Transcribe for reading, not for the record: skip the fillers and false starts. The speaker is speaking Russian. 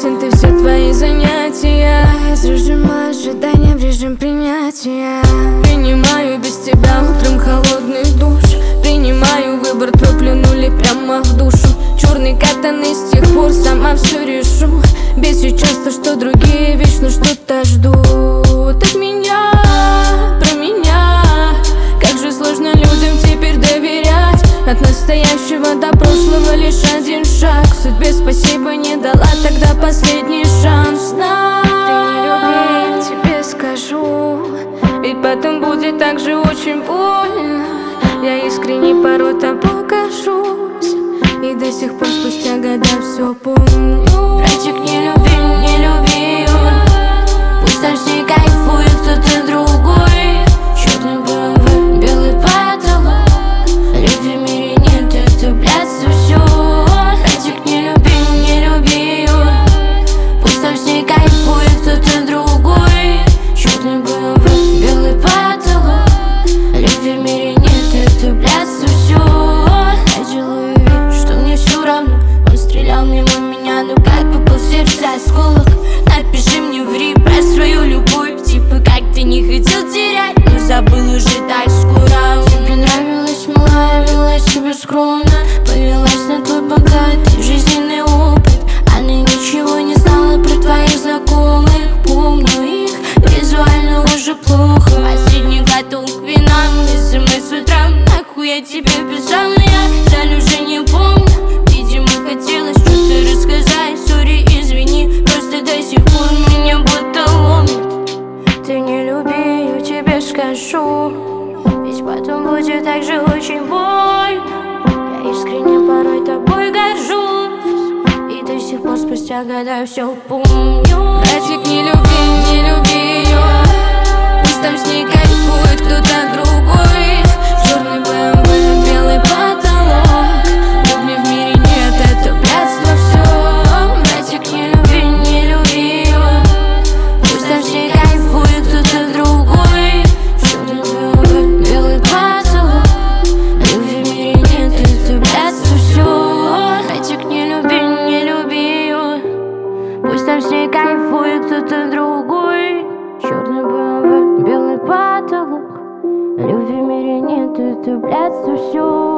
Согласен, ты все твои занятия зажимаешь ожидания в режим принятия. Принимаю без тебя утром холодный душ. Принимаю выбор, твой плюнули прямо в душу. Черный катаный с тех пор сама все решу. Бесит часто, что другие вечно что-то ждут от меня, про меня. Как же сложно людям теперь доверять. От настоящего до прошлого лишь один шаг. Судьбе спасибо не дала тогда последний шанс. Ты не люби, я тебе скажу, ведь потом будет так же очень больно. Я искренне порой тобой горжусь, и до сих пор спустя года все помню. Братик, не люби, не люби. Пусть там все кайфует кто-то другой. Черный БМВ, белый потолок. Любви в мире нет, это блядство все. Братик, не люби, не люби. Пусть там все кайфует кто-то другой. Черный БМВ, белый потолок. Любви в мире нет, это блядство все. Я делаю вид, что мне все равно. Он стрелял мимо меня, но как попал в сердце осколок. Напиши мне в ри про свою любовь. Типа как ты не хотел терять, но забыл уже так скоро. Тебе нравилась малая, вела себя скромно. Повелась на твой богатый жизненный опыт. Она ничего не знала про твоих знакомых. Помню их визуально уже плохо. Последний готов к винам, смс с утра. Нахуй я тебе писал, но я жаль уже не помню. Видимо хотелось что-то рассказать. Сори, извини, просто до сих пор меня будто ломит. Ты не люби, я тебе скажу, ведь потом будет так же очень больно. Я искренне порой тобой горжусь, и до сих пор спустя года все помню. Братик, не люби, не люби ее. Пусть там с ней кайфует кто-то другой. Черный БМВ, белый потолок. Любви в мире нет, это блядство все. Братик, не люби, не люби ее. Пусть там все кайфует кто-то другой. Черный БМВ, белый потолок. Любви в мире нет, это блядство все. Братик, не люби, не люби ее. Пусть там все кайфует кто-то другой. Черный БМВ, белый потолок. Любви в мире нет, это блядство все.